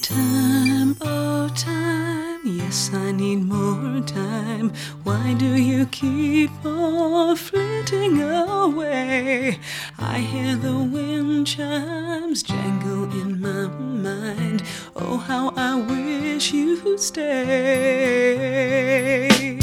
Time, oh time, yes I need more time. Why do you keep on flitting away? I hear the wind chimes jangle in my mind. Oh how I wish you'd stay.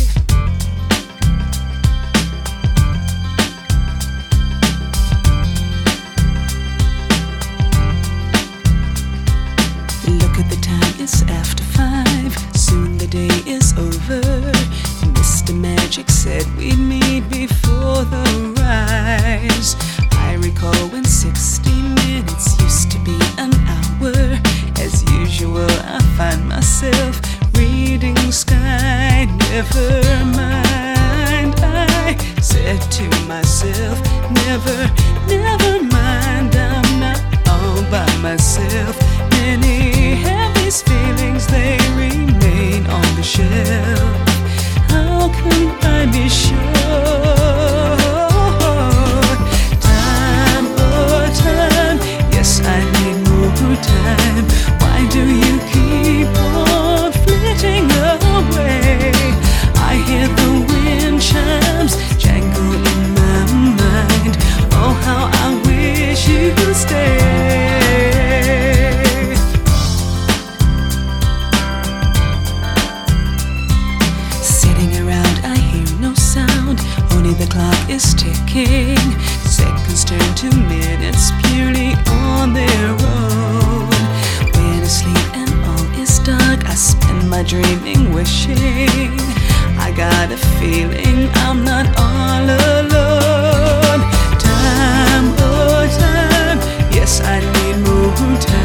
Look at the time, it's after 5. Soon the day is over. Mr. Magic said we'd meet before the rise. I recall when 60 minutes used to be an hour. As usual, I find myself reading Sky. Never mind, I said to myself, never mind, I'm not all by myself. Many have these feelings, they remain on the shelf. How can I be sure? Time, oh time, yes I need more time. Why do you keep on flitting away? I hear the wind chimes jangle in my mind. Oh how I wish you'd stay. The clock is ticking, seconds turn to minutes purely on their own. When asleep and all is dark, I spend my dreaming wishing. I got a feeling I'm not all alone. Time, oh time, yes I need more time.